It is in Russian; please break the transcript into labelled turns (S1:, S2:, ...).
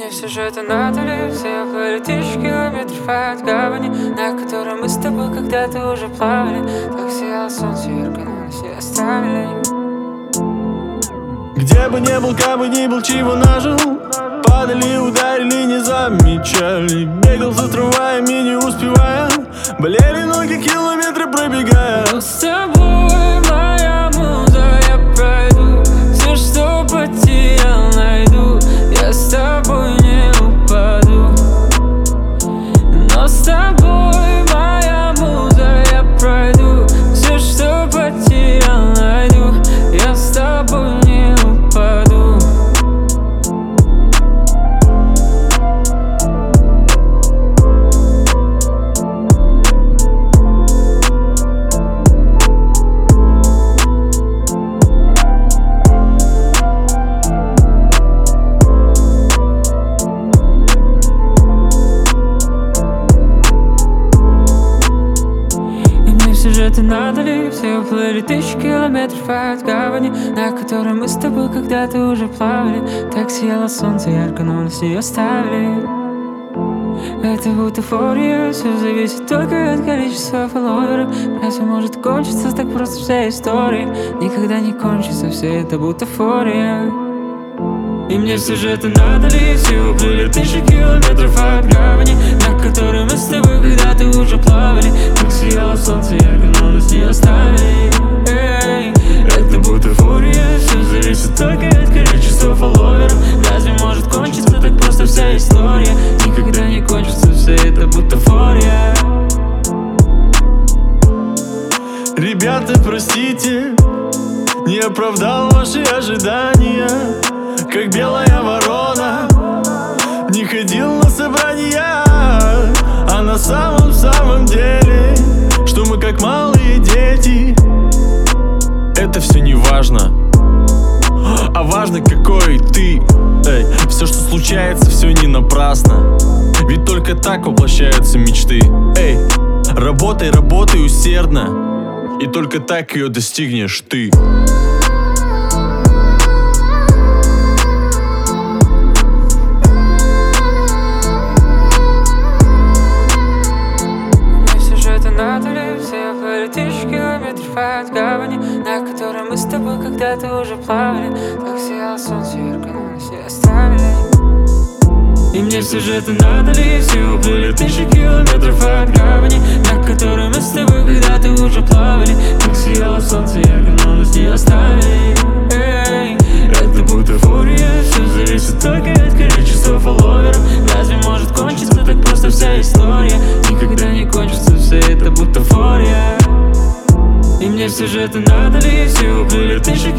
S1: мне все же это надо ли? Все уплыли тысячи километров от гавани, на которой мы с тобой когда-то уже плавали. Так сияло солнце ярко, но нас не оставили.
S2: Где бы не был, как бы ни был, чего нажил, падали, ударили, не замечали. Бегал за трамваями, не успевая, болели ноги, километры пробегая.
S1: Но с тобой, моя муза, я пройду все, что потерял, найду. Я с тобой не упаду. Но с тобой, моя муза, я пройду все, что потерял, найду. Я с тобой не упаду. Это надо ли? Все уплыли тысячи километров от гавани, на которой мы с тобой когда-то уже плавали. Так сияло солнце ярко, но нас не оставили. Это бутафория, все зависит только от количества фолловеров. Разве может кончиться так просто вся история? Никогда не кончится, все это бутафория. И мне все же это надо ли? Все уплыли тысячи километров от гавани, на которой мы с тобой когда-то уже плавали. Так сияло солнце ярко, но нас не оставили. Это бутафория, все зависит только от количества фолловеров. Разве может кончиться так просто вся история? Никогда не кончится, все это бутафория.
S2: Ребята, простите, не оправдал ваши ожидания. Как белая ворона, не ходил на собрания. А на самом деле, что мы как малые дети. Это все не важно, а важно, какой ты. Все, что случается, все не напрасно. Ведь только так воплощаются мечты. Работай, работай усердно, и только так ее достигнешь ты.
S1: Все уплыли тысячи километров от гавани, на которой мы с тобой когда-то уже плавали. Так сияло солнце ярко, но нас не оставили. И мне все же это надо ли? Все уплыли тысячи километров от гавани, на которой мы с тобой когда-то уже плавали. Так сияло солнце ярко, но нас не оставили. Это бутафория, все зависит только от количества фолловеров. Разве может кончиться так просто вся история? Никогда не кончится, все это бутафория. И мне все же это надо ли? Все уплыли тысячи